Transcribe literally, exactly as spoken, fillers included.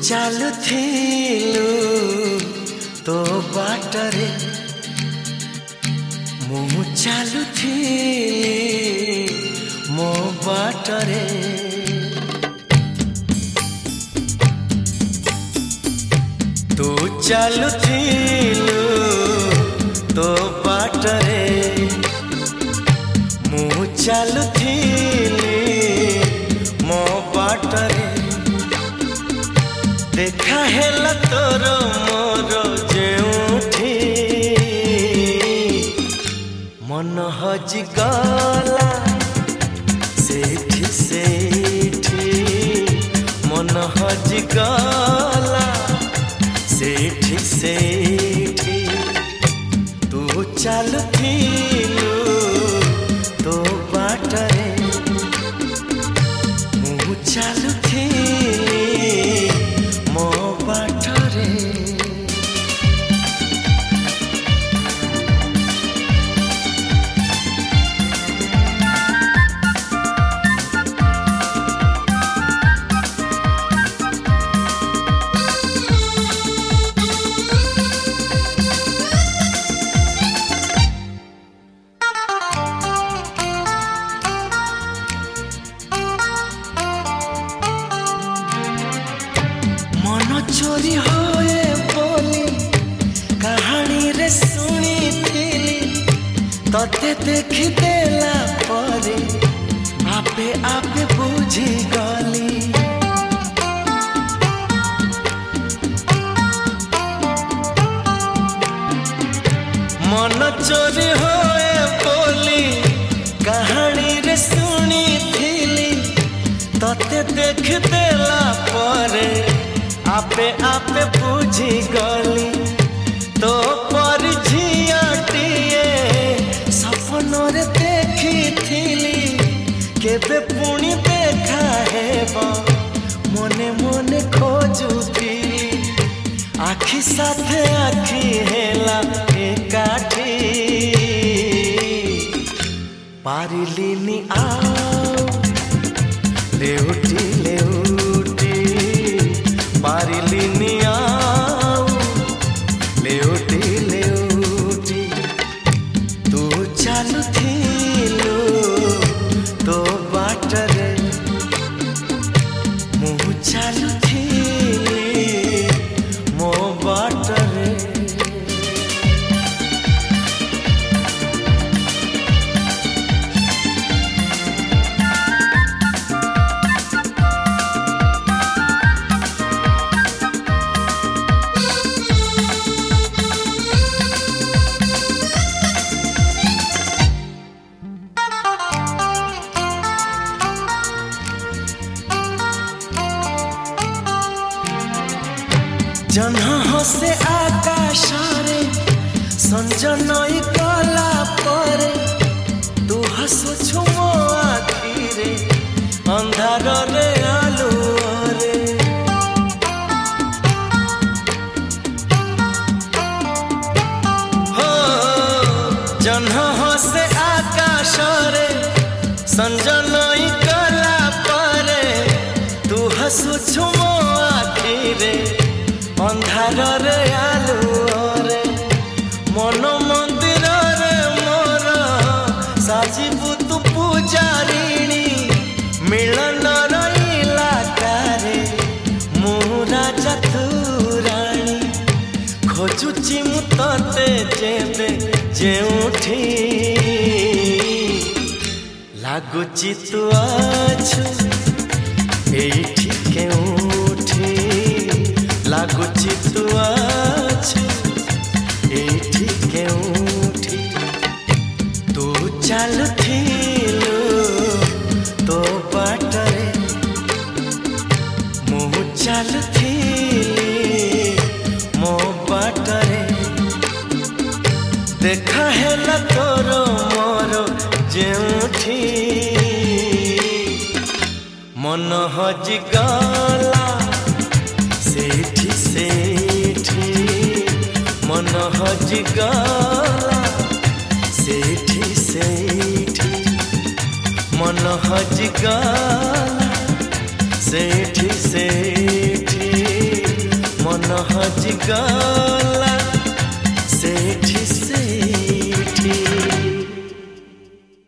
ଚାଲୁଥିଲୁ ତୋ ବାଟରେ ମୁଁ ଚାଲୁଥିଲି ମୋ ବାଟରେ ତୁ ଚାଲୁଥିଲୁ ତୋ ବାଟରେ ମୁଁ ଚାଲୁଥିଲି ମୋ ବାଟରେ देखा हेला तोर मोर जेउठी मन हजि गला सेठी सेठी मन हजि गला सेठी सेठी तू चालुथिलु तो बाटरे मु चालुथिली मो बाटरे मन चोरी होए बोली कहानी रे सुनी थी तते देखी देला परे आपे आपे बुझी गली मन चोरी होए बोली कहानी रे सुनी थी तते देख देला परे आपे आपे बुझी गली तो पर झियाटिए सपनों देखी थीली केबे पुणी देखा हेबो मने मने खोजुती आखि साथे आखि हेला एकाठी पारिलिनी आओ लेउटी लेउटी पारिलिनी आओ लेउटी लेउटी तू चालुथिलु तो बाटरे मु चालुथिली मो बाटरे जन्ह हसे आकाशरे संजनई कला परे तू हसुछु मो आखिरे अंधार रे आलुरे हो जन्ह हसे आकाशरे संजनई कला परे तू हसुछु मो आखिरे अंधार रे आलुरे मन मंदिर रे मोर साजिबु तू पूजारिणी मिलन रईला कारे मु राजा तू राणी खोजुची मु तते जेबे जेउठी लागुची तू आछु एठी केउठी लागुची तू आछु एठी केउठी तू चालुथिलु तो बाटरे मु चालुथिली मो बाटरे देखा हेला तोर मोर जेउठी मन हजि गला सेठी सेठी मन हजि गला सेठी सेठी मन हजि गला सेठी सेठी। मन हज गला सेठ सेठ।